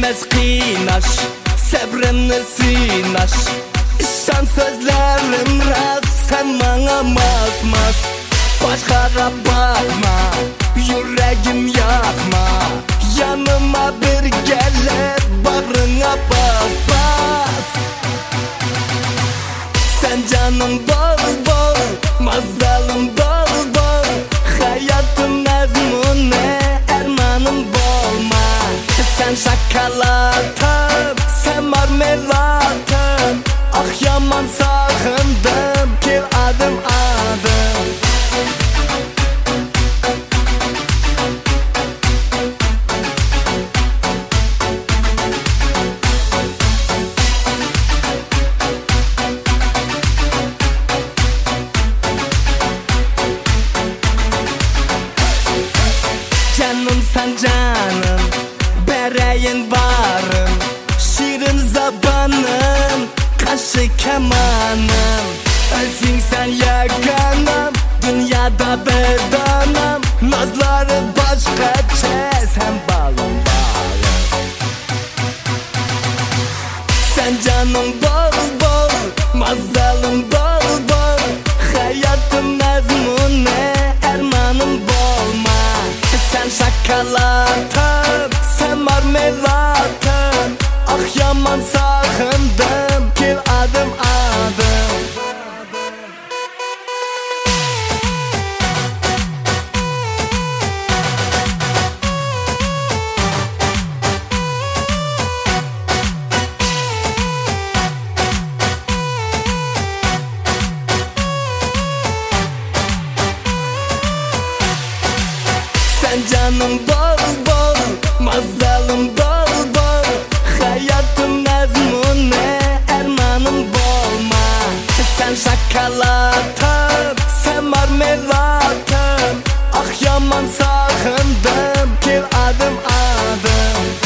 Gelmez kıynaş, sabrımını sıynaş. Şan sözlerim rast, sen bana mas. Başkara bakma, yüreğim yakma. Yanıma bir gelip bağrına bas. Sen canım bol, mazalım bol. Hayatım nezmune, ermanım bolma. Sen şokolatım, sen marmelatım. Ah yaman sağındım, gel adım. Canım sen canım, bereyin varım. Şirin zabanım, kaşı kemanım. Özün sen yakanım, dünyada bedanım. Nazları başka sen balım. Sen canım bol, mazalım bol. Hayatım nezmune, ermanım bolma. Sen şokolatım, sen marmelatım. Ah yaman sağındım, gel adım. Sen canım bol, mazalım bol. Hayatım nezmune, ermanım bolma. Sen şokolatım, sen marmelatım. Ah yaman sağındım, gel adım.